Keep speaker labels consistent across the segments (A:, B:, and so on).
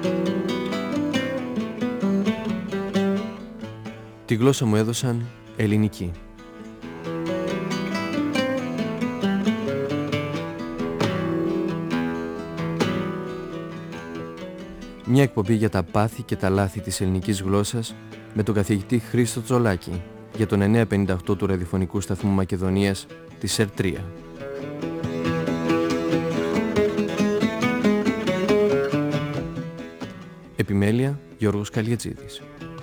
A: Τη γλώσσα μου έδωσαν ελληνική. Μια εκπομπή για τα πάθη και τα λάθη της ελληνικής γλώσσας με τον καθηγητή Χρήστο Τσολάκη για τον 958 του ραδιοφωνικού σταθμού Μακεδονίας της ΕΡΤ3. Επιμέλεια Γιώργος Καλιατζίδης.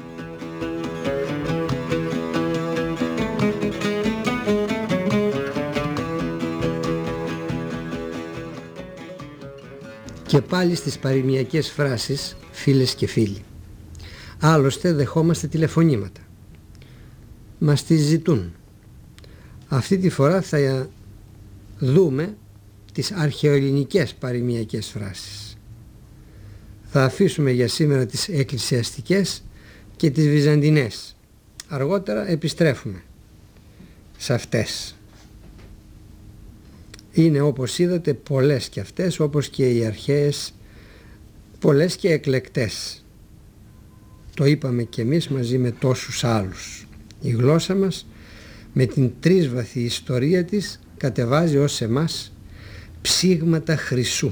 B: Και πάλι στις παροιμιακές φράσεις, φίλες και φίλοι. Άλλωστε δεχόμαστε τηλεφωνήματα. Μας τις ζητούν. Αυτή τη φορά θα δούμε τις αρχαιοελληνικές παροιμιακές φράσεις. Θα αφήσουμε για σήμερα τις εκκλησιαστικές και τις βυζαντινές. Αργότερα επιστρέφουμε σε αυτές. Είναι, όπως είδατε, πολλές και αυτές, όπως και οι αρχαίες, πολλές και εκλεκτές. Το είπαμε και εμείς μαζί με τόσους άλλους. Η γλώσσα μας με την τρίσβαθη ιστορία της κατεβάζει ως εμάς ψήγματα χρυσού.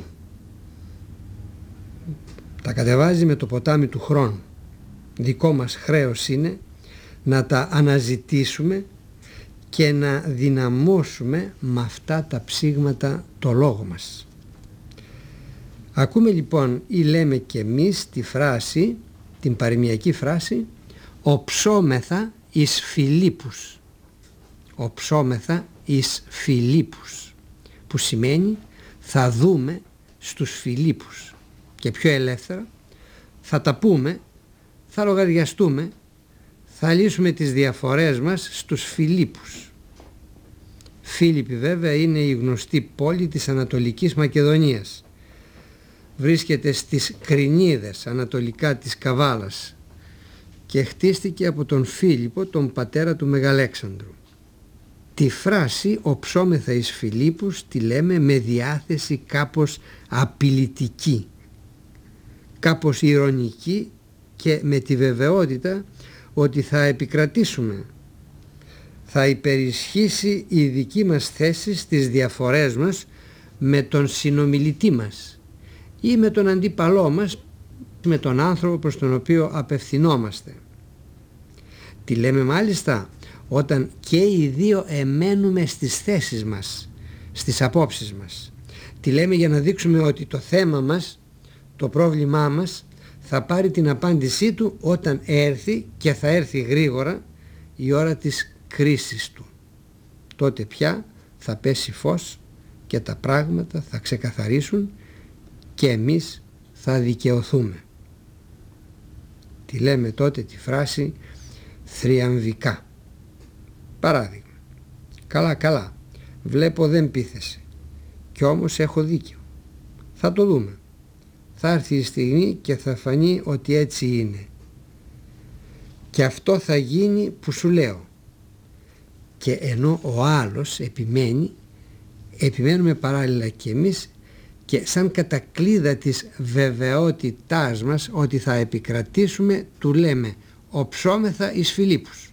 B: Τα κατεβάζει με το ποτάμι του χρόνου. Δικό μας χρέος είναι να τα αναζητήσουμε και να δυναμώσουμε με αυτά τα ψήγματα το λόγο μας. Ακούμε λοιπόν ή λέμε και εμείς τη φράση, την παροιμιακή φράση «οψόμεθα εις Φιλίππους». «Οψόμεθα εις Φιλίππους», που σημαίνει θα δούμε στους Φιλίππους. Και πιο ελεύθερα θα τα πούμε, θα λογαριαστούμε, θα λύσουμε τις διαφορές μας στους Φιλίππους. Φίλιπποι βέβαια είναι η γνωστή πόλη της Ανατολικής Μακεδονίας. Βρίσκεται στις Κρινίδες, ανατολικά της Καβάλας, και χτίστηκε από τον Φίλιππο, τον πατέρα του Μεγαλέξανδρου. Τη φράση «οψόμεθα εις Φιλίππους» τη λέμε με διάθεση κάπως απειλητική, κάπως ειρωνική και με τη βεβαιότητα ότι θα επικρατήσουμε. Θα υπερισχύσει η δική μας θέση στις διαφορές μας με τον συνομιλητή μας ή με τον αντίπαλό μας, με τον άνθρωπο προς τον οποίο απευθυνόμαστε. Τη λέμε μάλιστα όταν και οι δύο εμένουμε στις θέσεις μας, στις απόψεις μας. Τη λέμε για να δείξουμε ότι το θέμα μας, το πρόβλημά μας, θα πάρει την απάντησή του όταν έρθει, και θα έρθει γρήγορα, η ώρα της κρίσης του. Τότε πια θα πέσει φως και τα πράγματα θα ξεκαθαρίσουν και εμείς θα δικαιωθούμε. Τη λέμε τότε τη φράση θριαμβικά. Παράδειγμα: «Καλά, καλά, βλέπω δεν πείθεσαι, κι όμως έχω δίκιο. Θα το δούμε. Θα έρθει η στιγμή και θα φανεί ότι έτσι είναι. Και αυτό θα γίνει που σου λέω». Και ενώ ο άλλος επιμένουμε παράλληλα και εμείς, και σαν κατακλείδα της βεβαιότητάς μας ότι θα επικρατήσουμε, του λέμε «οψόμεθα εις Φιλίππους».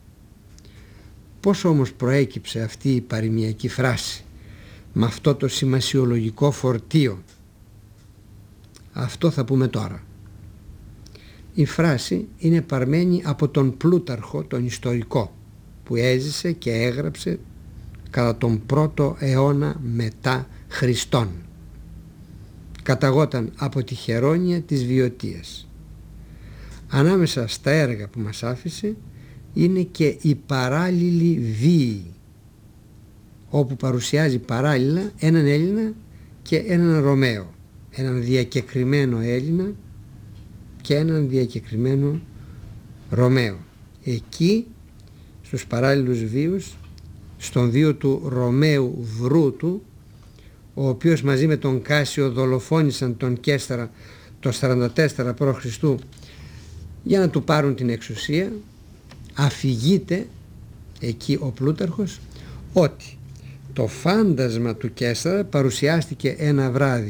B: Πώς όμως προέκυψε αυτή η παροιμιακή φράση με αυτό το σημασιολογικό φορτίο? Αυτό θα πούμε τώρα. Η φράση είναι παρμένη από τον Πλούταρχο, τον ιστορικό, που έζησε και έγραψε κατά τον 1ο αιώνα μετά Χριστόν. Καταγόταν από τη Χερόνια της Βιωτίας. Ανάμεσα στα έργα που μας άφησε είναι και η παράλληλη βίη, όπου παρουσιάζει παράλληλα έναν Έλληνα και έναν Ρωμαίο, έναν διακεκριμένο Έλληνα και έναν διακεκριμένο Ρωμαίο. Εκεί στους παράλληλους βίους, στον βίο του Ρωμαίου Βρούτου, ο οποίος μαζί με τον Κάσιο δολοφόνησαν τον Καίσταρα το 44 π.Χ. για να του πάρουν την εξουσία, αφηγείται εκεί ο Πλούταρχος ότι το φάντασμα του Καίσταρα παρουσιάστηκε ένα βράδυ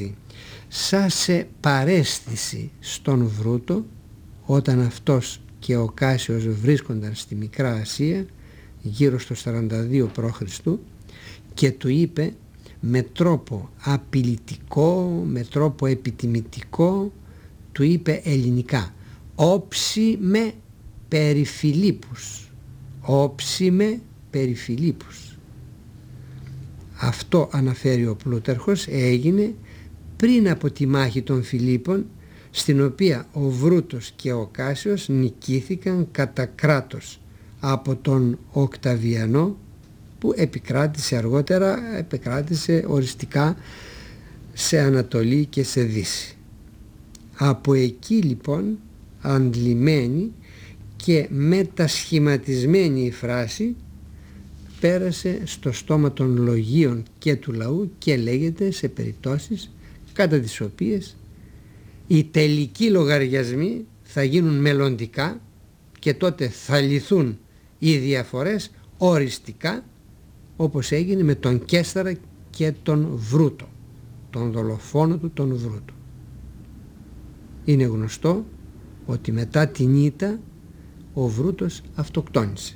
B: σε παρέστηση στον Βρούτο όταν αυτός και ο Κάσιος βρίσκονταν στη Μικρά Ασία γύρω στο 42 π.Χ. και του είπε με τρόπο απειλητικό, με τρόπο επιτιμητικό, του είπε ελληνικά: όψη με περί Φιλίππους, όψη με περί Φιλίππους. Αυτό, αναφέρει ο Πλούταρχος, έγινε πριν από τη μάχη των Φιλίππων, στην οποία ο Βρούτος και ο Κάσιος νικήθηκαν κατά κράτος από τον Οκταβιανό, που επικράτησε αργότερα, επικράτησε οριστικά σε Ανατολή και σε Δύση. Από εκεί λοιπόν αντλημένη και μετασχηματισμένη η φράση πέρασε στο στόμα των λογίων και του λαού και λέγεται σε περιπτώσεις κατά τις οποίες οι τελικοί λογαριασμοί θα γίνουν μελλοντικά και τότε θα λυθούν οι διαφορές οριστικά, όπως έγινε με τον Καίσαρα και τον Βρούτο, τον δολοφόνο του τον Βρούτο. Είναι γνωστό ότι μετά την ήττα ο Βρούτος αυτοκτόνησε.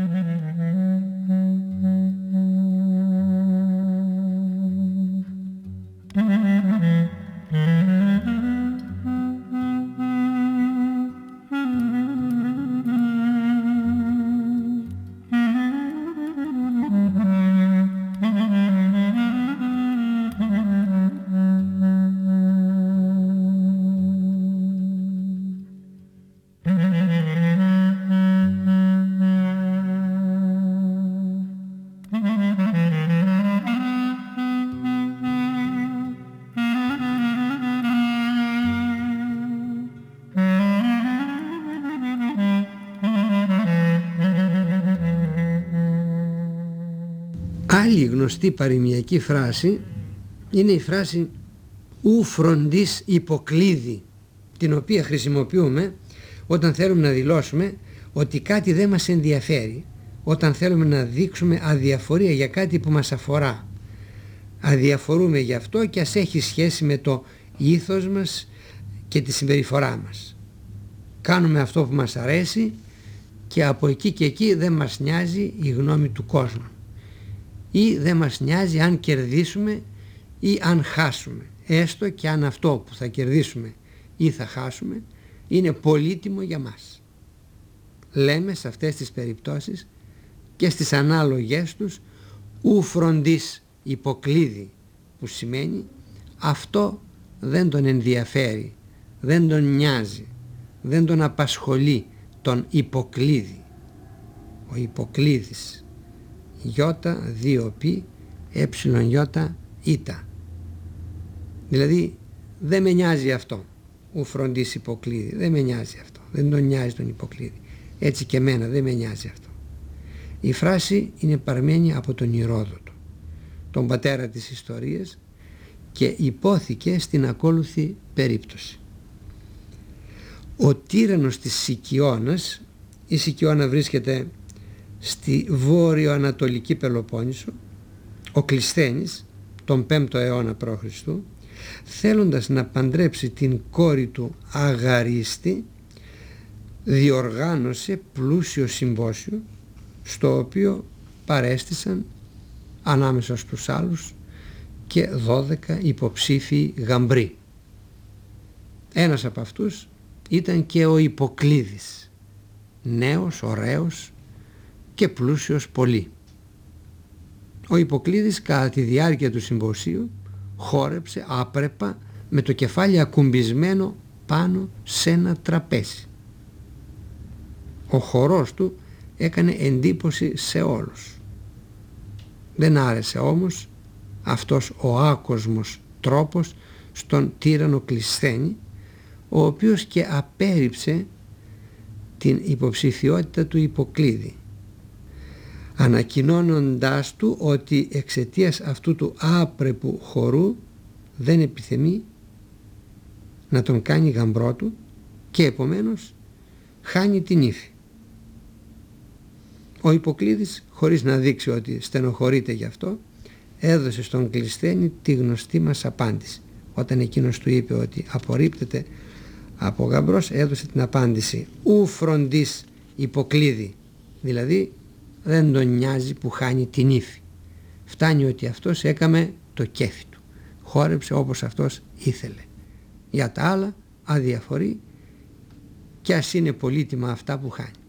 B: Άλλη γνωστή παροιμιακή φράση είναι η φράση «ου φροντίς υποκλείδη», την οποία χρησιμοποιούμε όταν θέλουμε να δηλώσουμε ότι κάτι δεν μας ενδιαφέρει, όταν θέλουμε να δείξουμε αδιαφορία για κάτι που μας αφορά. Αδιαφορούμε γι' αυτό και ας έχει σχέση με το ήθος μας και τη συμπεριφορά μας. Κάνουμε αυτό που μας αρέσει και από εκεί και εκεί δεν μας νοιάζει η γνώμη του κόσμου. Ή δεν μας νοιάζει αν κερδίσουμε ή αν χάσουμε, έστω και αν αυτό που θα κερδίσουμε ή θα χάσουμε είναι πολύτιμο για μας. Λέμε σε αυτές τις περιπτώσεις και στις ανάλογες τους «ου φροντίς υποκλείδη», που σημαίνει αυτό δεν τον ενδιαφέρει, δεν τον νοιάζει, δεν τον απασχολεί τον υποκλείδη. Ο υποκλείδης, γιώτα, δύο πι, έψιλον γιώτα, ήτα. Δηλαδή δεν με νοιάζει αυτό, ου φροντίς υποκλείδη, δεν με νοιάζει αυτό, δεν τον νοιάζει τον υποκλείδη. Έτσι και εμένα δεν με νοιάζει αυτό. Η φράση είναι παρμένη από τον Ηρόδοτο, τον πατέρα της ιστορίας, και υπόθηκε στην ακόλουθη περίπτωση. Ο τύραννος της Σικιώνας, η Σικιώνα βρίσκεται στη βόρειο-ανατολική Πελοπόννησο, ο Κλισθένης, τον 5ο αιώνα π.Χ., θέλοντας να παντρέψει την κόρη του Αγαρίστη, διοργάνωσε πλούσιο συμπόσιο, στο οποίο παρέστησαν ανάμεσα στους άλλους και 12 υποψήφιοι γαμπροί. Ένας από αυτούς ήταν και ο Υποκλείδης, νέος, ωραίος και πλούσιος πολύ. Ο Υποκλείδης κατά τη διάρκεια του συμποσίου χόρεψε άπρεπα με το κεφάλι ακουμπισμένο πάνω σε ένα τραπέζι. Ο χορός του έκανε εντύπωση σε όλους. Δεν άρεσε όμως αυτός ο άκοσμος τρόπος στον τύραννο Κλισθένη, ο οποίος και απέρριψε την υποψηφιότητα του Υποκλείδη, ανακοινώνοντάς του ότι εξαιτίας αυτού του άπρεπου χορού δεν επιθυμεί να τον κάνει γαμπρό του και επομένως χάνει την ύφη. Ο Υποκλείδης, χωρίς να δείξει ότι στενοχωρείται γι' αυτό, έδωσε στον Κλισθένη τη γνωστή μας απάντηση: Όταν εκείνος του είπε ότι απορρίπτεται από γαμπρός, έδωσε την απάντηση «Ου φροντίς υποκλείδη», δηλαδή δεν τον νοιάζει που χάνει την ύφη. Φτάνει ότι αυτός έκαμε το κέφι του, χόρεψε όπως αυτός ήθελε. Για τα άλλα αδιαφορεί κι ας είναι πολύτιμα αυτά που χάνει.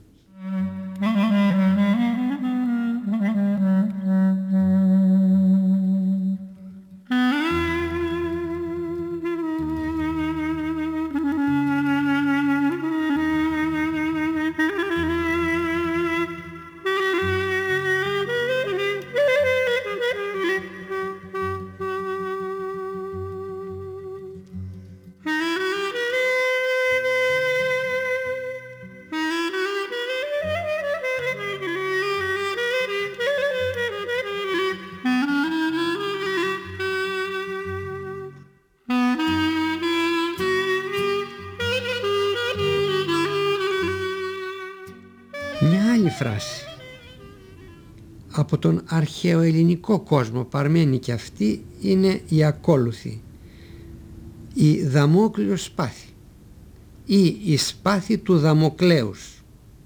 B: Μια άλλη φράση από τον αρχαίο ελληνικό κόσμο, παρμένη και αυτή, είναι η ακόλουθη: η Δαμόκλειος σπάθη ή η σπάθη του Δαμοκλέους.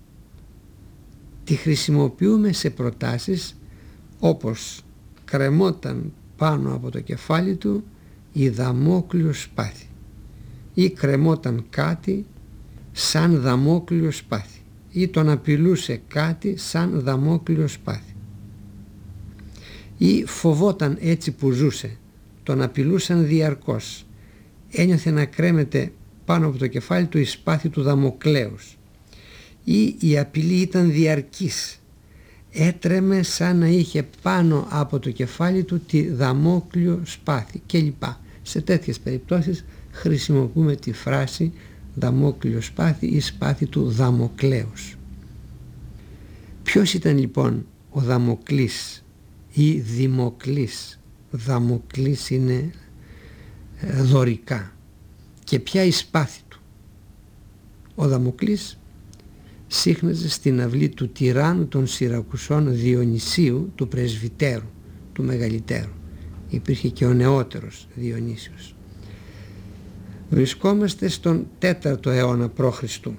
B: Τη χρησιμοποιούμε σε προτάσεις όπως κρεμόταν πάνω από το κεφάλι του η Δαμόκλειος σπάθη ή κρεμόταν κάτι σαν Δαμόκλειο σπάθη ή τον απειλούσε κάτι σαν Δαμόκλειο σπάθη ή φοβόταν έτσι που ζούσε, τον απειλούσαν διαρκώς, ένιωθε να κρέμεται πάνω από το κεφάλι του η σπάθη του Δαμοκλέους, ή η απειλή ήταν διαρκής, έτρεμε σαν να είχε πάνω από το κεφάλι του τη Δαμόκλειο σπάθη κλπ. Σε τέτοιες περιπτώσεις χρησιμοποιούμε τη φράση Δαμόκλειο σπάθη ή σπάθη του Δαμοκλέους. Ποιος ήταν λοιπόν ο Δαμοκλής ή Δημοκλής? Δαμοκλής είναι δωρικά. Και ποια η σπάθη του? Ο Δαμοκλής σύχναζε στην αυλή του τυράννου των Σιρακουσών Διονυσίου, του πρεσβυτέρου, του μεγαλύτερου. Υπήρχε και ο νεότερος Διονύσιος. Βρισκόμαστε στον 4ο αιώνα π.Χ.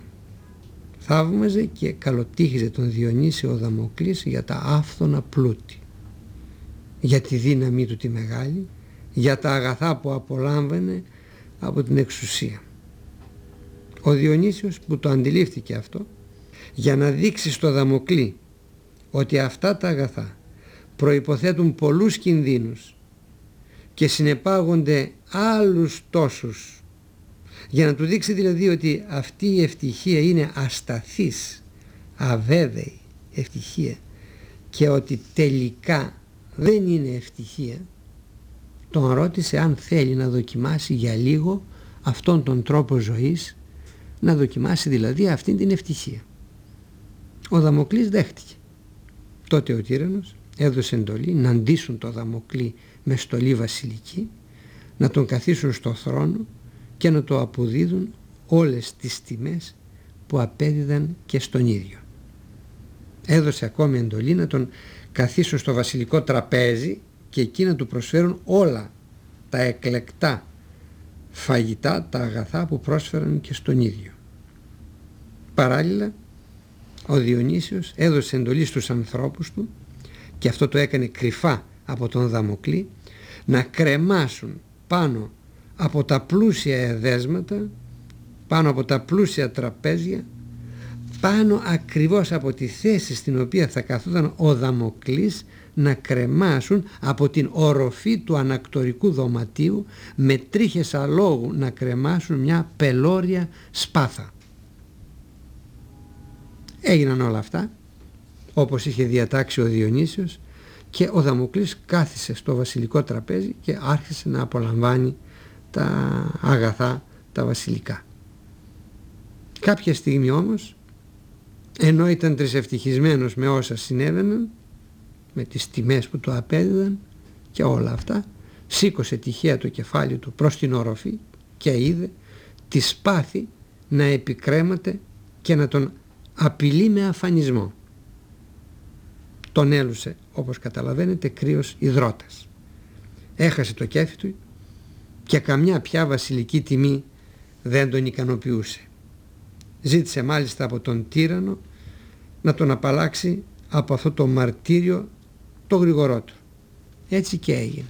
B: Θαύμαζε και καλοτύχιζε τον Διονύσιο ο Δαμοκλής για τα άφθονα πλούτη, για τη δύναμή του τη μεγάλη, για τα αγαθά που απολάμβανε από την εξουσία. Ο Διονύσιος, που το αντιλήφθηκε αυτό, για να δείξει στο Δαμοκλή ότι αυτά τα αγαθά προϋποθέτουν πολλούς κινδύνους και συνεπάγονται άλλους τόσους, για να του δείξει δηλαδή ότι αυτή η ευτυχία είναι ασταθής, αβέβαιη ευτυχία και ότι τελικά δεν είναι ευτυχία, τον ρώτησε αν θέλει να δοκιμάσει για λίγο αυτόν τον τρόπο ζωής, να δοκιμάσει δηλαδή αυτήν την ευτυχία. Ο Δαμοκλής δέχτηκε. Τότε ο τύραννος έδωσε εντολή να ντύσουν το Δαμοκλή με στολή βασιλική, να τον καθίσουν στο θρόνο και να το αποδίδουν όλες τις τιμές που απέδιδαν και στον ίδιο. Έδωσε ακόμη εντολή να τον καθίσουν στο βασιλικό τραπέζι και εκεί να του προσφέρουν όλα τα εκλεκτά φαγητά, τα αγαθά που πρόσφεραν και στον ίδιο. Παράλληλα, ο Διονύσιος έδωσε εντολή στους ανθρώπους του, και αυτό το έκανε κρυφά από τον Δαμοκλή, να κρεμάσουν πάνω από τα πλούσια εδέσματα, πάνω από τα πλούσια τραπέζια, πάνω ακριβώς από τη θέση στην οποία θα καθόταν ο Δαμοκλής, να κρεμάσουν από την οροφή του ανακτορικού δωματίου με τρίχες αλόγου, να κρεμάσουν μια πελώρια σπάθα. Έγιναν όλα αυτά όπως είχε διατάξει ο Διονύσιος και ο Δαμοκλής κάθισε στο βασιλικό τραπέζι και άρχισε να απολαμβάνει τα αγαθά τα βασιλικά. Κάποια στιγμή όμως, ενώ ήταν τρισευτυχισμένος με όσα συνέβαιναν, με τις τιμές που το απέδιδαν και όλα αυτά, σήκωσε τυχαία το κεφάλι του προς την οροφή και είδε τη σπάθη να επικρέμαται και να τον απειλεί με αφανισμό. Τον έλουσε, όπως καταλαβαίνετε, κρύος υδρότας. Έχασε το κέφι του και καμιά πια βασιλική τιμή δεν τον ικανοποιούσε. Ζήτησε μάλιστα από τον τύραννο να τον απαλλάξει από αυτό το μαρτύριο το γρηγορότερο. Έτσι και έγινε.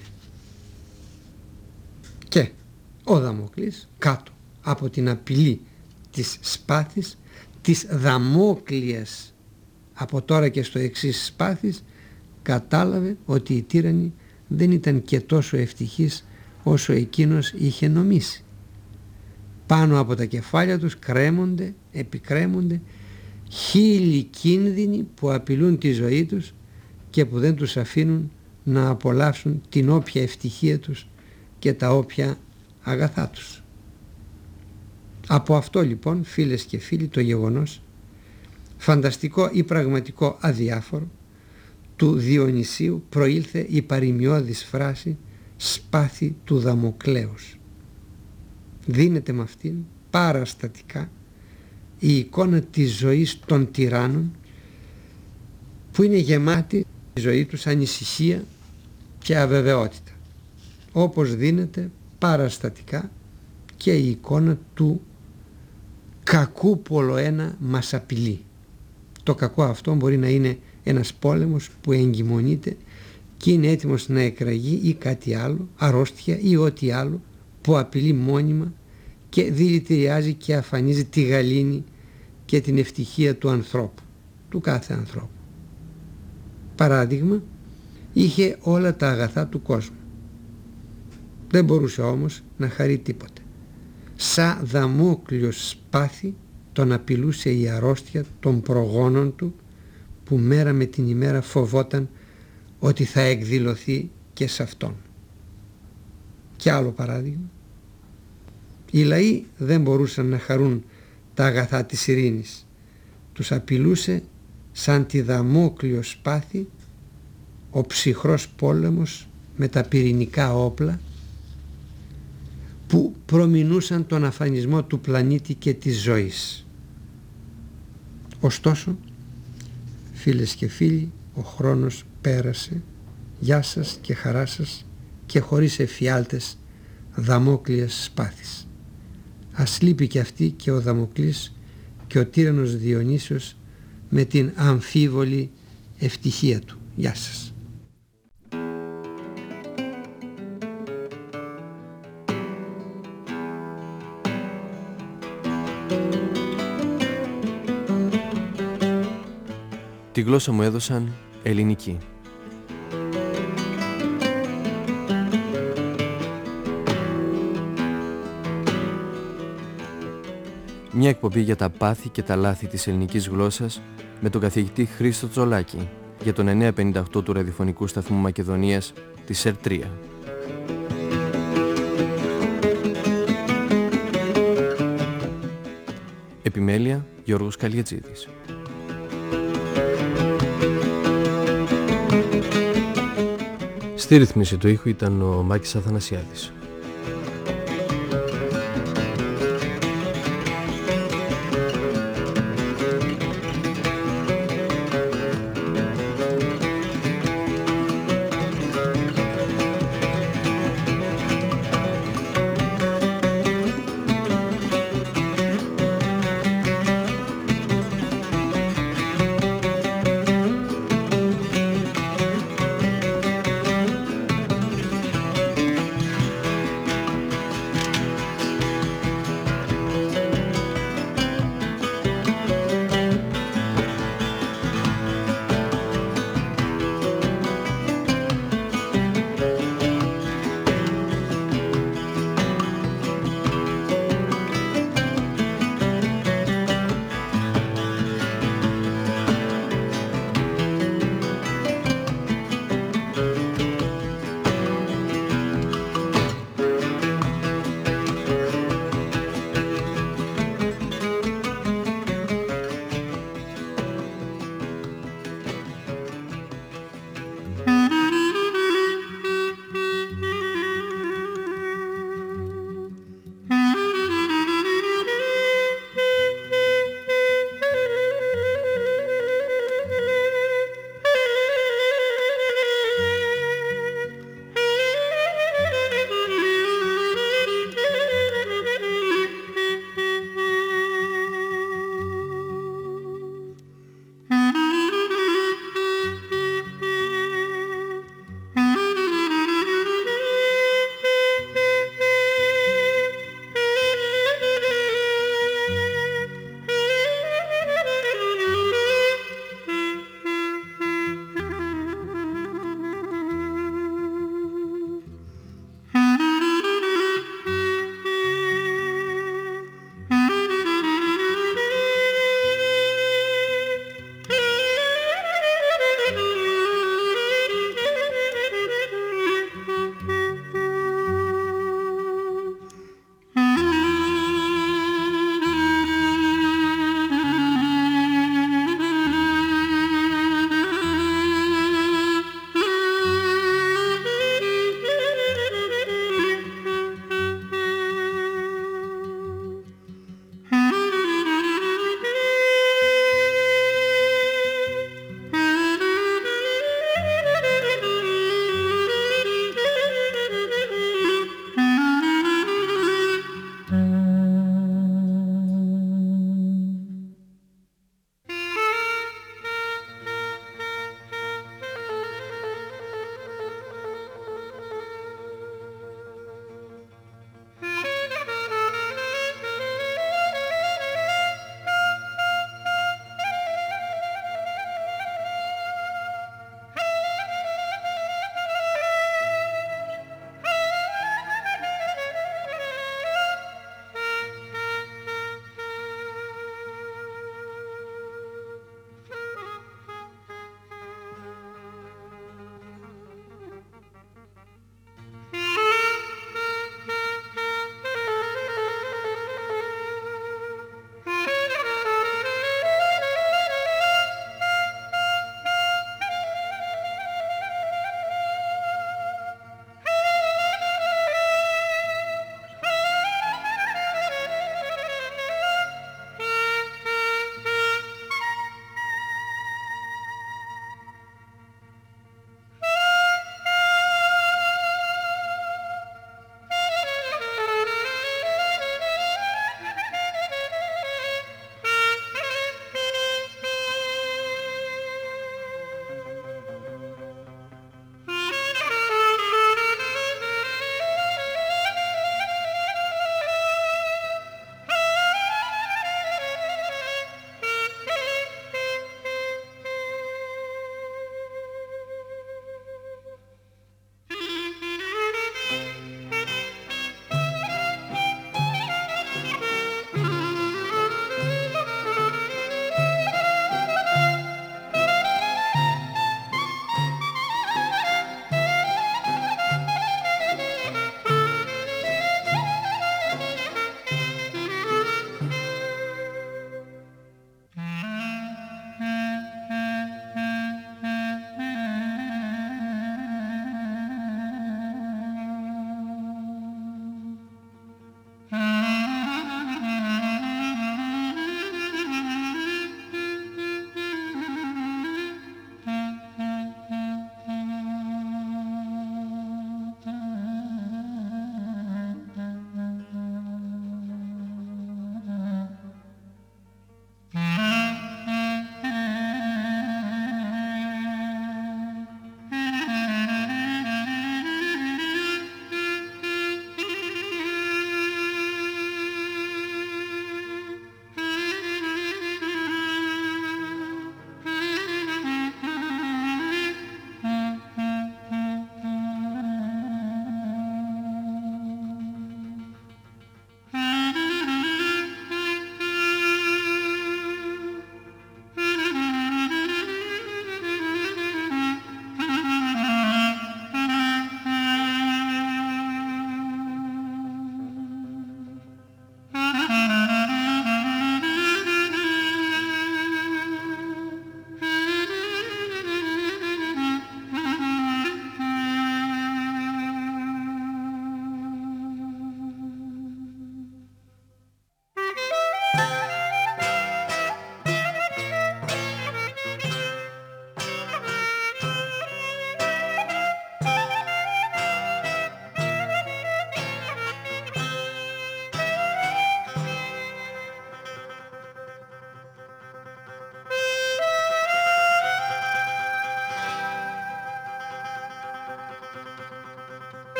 B: Και ο Δαμόκλης κάτω από την απειλή της σπάθης, της δαμόκλειας από τώρα και στο εξής σπάθης, κατάλαβε ότι οι τύραννοι δεν ήταν και τόσο ευτυχείς όσο εκείνος είχε νομίσει. Πάνω από τα κεφάλια τους επικρέμονται χίλιοι κίνδυνοι που απειλούν τη ζωή τους και που δεν τους αφήνουν να απολαύσουν την όποια ευτυχία τους και τα όποια αγαθά τους. Από αυτό λοιπόν, φίλες και φίλοι, το γεγονός, φανταστικό ή πραγματικό αδιάφορο, του Διονυσίου προήλθε η παροιμιώδης φράση «σπάθη του Δαμοκλέους». Δίνεται με αυτήν παραστατικά η εικόνα της ζωής των τυράννων, που είναι γεμάτη η ζωή τους ανησυχία και αβεβαιότητα, όπως δίνεται παραστατικά και η εικόνα του κακού που ολοένα μας απειλεί. Το κακό αυτό μπορεί να είναι ένας πόλεμος που εγκυμονείται και είναι έτοιμος να εκραγεί, ή κάτι άλλο, αρρώστια ή ό,τι άλλο που απειλεί μόνιμα και δηλητηριάζει και αφανίζει τη γαλήνη και την ευτυχία του ανθρώπου, του κάθε ανθρώπου. Παράδειγμα, είχε όλα τα αγαθά του κόσμου. Δεν μπορούσε όμως να χαρεί τίποτε. Σαν δαμόκλειος σπάθη τον απειλούσε η αρρώστια των προγόνων του, που μέρα με την ημέρα φοβόταν ότι θα εκδηλωθεί και σε αυτόν. Και άλλο παράδειγμα, οι λαοί δεν μπορούσαν να χαρούν τα αγαθά της ειρήνης. Τους απειλούσε σαν τη δαμόκλειο σπάθη ο ψυχρός πόλεμος με τα πυρηνικά όπλα που προμηνούσαν τον αφανισμό του πλανήτη και της ζωής. Ωστόσο, φίλες και φίλοι, ο χρόνος πέρασε. Γεια σας και χαρά σας, και χωρίς εφιάλτες δαμόκλειας σπάθης. Ας λείπει και αυτή και ο Δαμοκλής και ο τύραννος Διονύσιος με την αμφίβολη ευτυχία του. Γεια σας.
A: Τη γλώσσα μου έδωσαν ελληνική. Μια εκπομπή για τα πάθη και τα λάθη της ελληνικής γλώσσας με τον καθηγητή Χρήστο Τζολάκη για τον 958 του ραδιοφωνικού σταθμού Μακεδονίας της ΣΕΡ3. Επιμέλεια Γιώργος Καλιετζίδης. Στη ρύθμιση του ήχου ήταν ο Μάκης Αθανασιάδης.